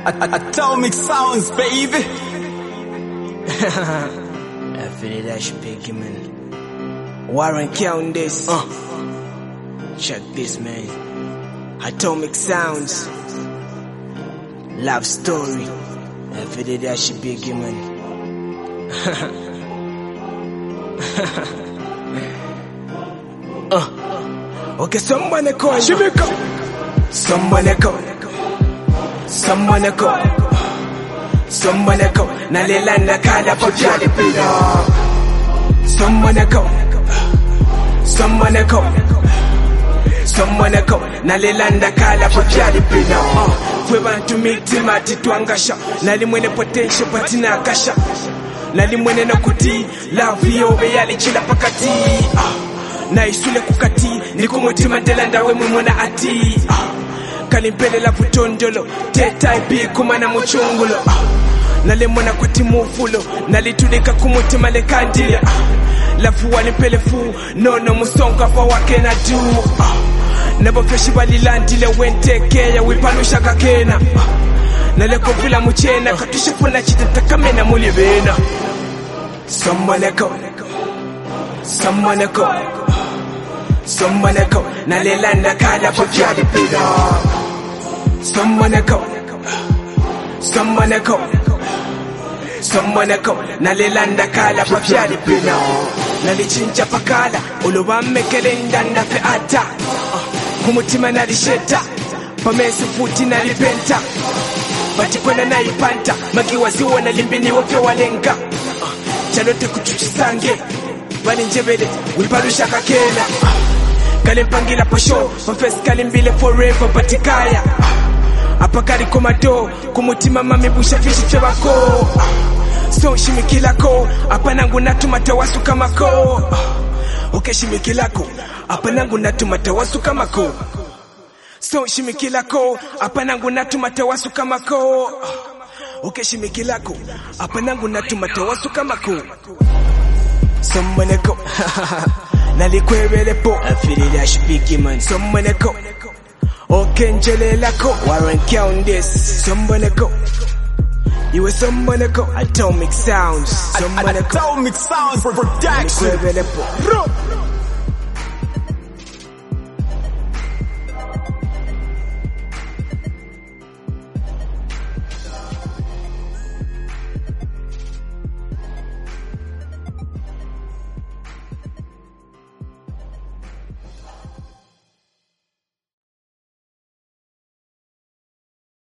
Atomic Sounds, baby. I feel that should be man. Warren count this. Check this, man. Atomic Sounds. Love story. I feel that should be man. Okay, somebody call. Somebody call. Somebody call. Somebody call. Nalilanda kala for jadi pino. Somebody call. Somebody call. Somebody call. Nalilanda kala for jadi pino. Kwe bantu mitima tituangasha. Nalimwene potential patina kasha. Nalimwene nakuti. Love yobe yali chila pakati. Na isule kukati. Niku mutima delanda we mwemona ati. Kalimpele la putondolo. Teta ipi kumana muchungulo. Nalemona kwa timufulo. Nalitulika kumutima le kandila. Lafu walimpele fu. Nono musonga fa wake na du. Nebo freshi walilandile wenteke ya wipanusha kakena. Naleko vila muchena. Katushifuna chitata kamena mulivena. Somebody call. Somebody call. Somebody call. Nalilanda kala for jadi pino. Somebody call. Somebody call. Somebody call. Nalilanda kala for jadi pino. Nalichincha pakala. Uluwame kelenda na fe ata. Kumutima nalisheta. Pamesi futi nalipenta. Batikwena na ipanta. Magiwa ziwa nalimbini wake walenga. Chalote kuchuchisange. Wani njebele. Wiparusha kakena. Kalimpangila pasho. Mafesi kalimbile forever batikaya. Apakari komado. Kumutima mami busha fishi chewako. So shimikilako. Apanangu natumata wasu kamako. Okay shimikilako. Apanangu natumata wasu kamako. So shimikilako. Apanangu natumata wasu kamako. Okay shimikilako. Apanangu natumata wasu kamako. Somebody go. Nalikwebele po. I feel that should be man. Somebody go. Okay njele lako. Warren count this. Somebody go. You were somebody go. Atomic Sounds. Somebody go. Atomic Sounds for production. Nalikwebele po.